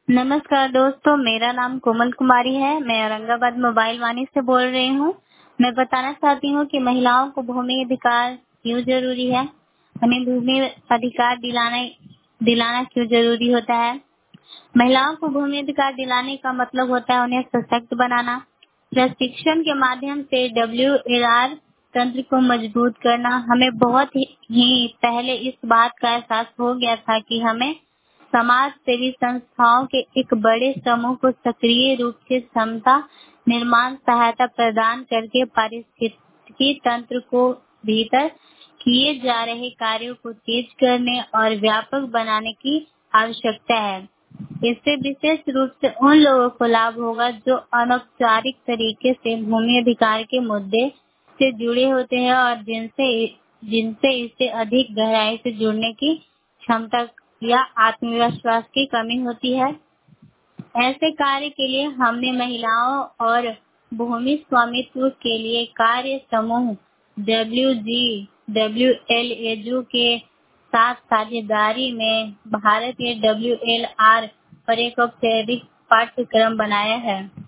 नमस्कार दोस्तों, मेरा नाम कोमल कुमारी है। मैं औरंगाबाद मोबाइल वाणी से बोल रही हूँ। मैं बताना चाहती हूँ कि महिलाओं को भूमि अधिकार क्यों ज़रूरी है। हमें भूमि अधिकार दिलाना क्यों ज़रूरी होता है। महिलाओं को भूमि अधिकार दिलाने का मतलब होता है उन्हें सशक्त बनाना, प्रशिक्षण के माध्यम से WLR तंत्र को मजबूत करना। हमें बहुत ही पहले इस बात का एहसास हो गया था कि हमें समाज सेवी संस्थाओं के एक बड़े समूह को सक्रिय रूप से क्षमता निर्माण सहायता प्रदान करके पारिस्थितिकी तंत्र को भीतर किए जा रहे कार्यों को तेज करने और व्यापक बनाने की आवश्यकता है। इससे विशेष रूप से उन लोगों को लाभ होगा जो अनौपचारिक तरीके से भूमि अधिकार के मुद्दे से जुड़े होते हैं और जिनसे इससे अधिक गहराई से जुड़ने की क्षमता या आत्मविश्वास की कमी होती है। ऐसे कार्य के लिए हमने महिलाओं और भूमि स्वामित्व के लिए कार्य समूह WGWLAJU के साथ साझेदारी में भारतीय WLR पर एक औपचारिक पाठ्यक्रम बनाया है।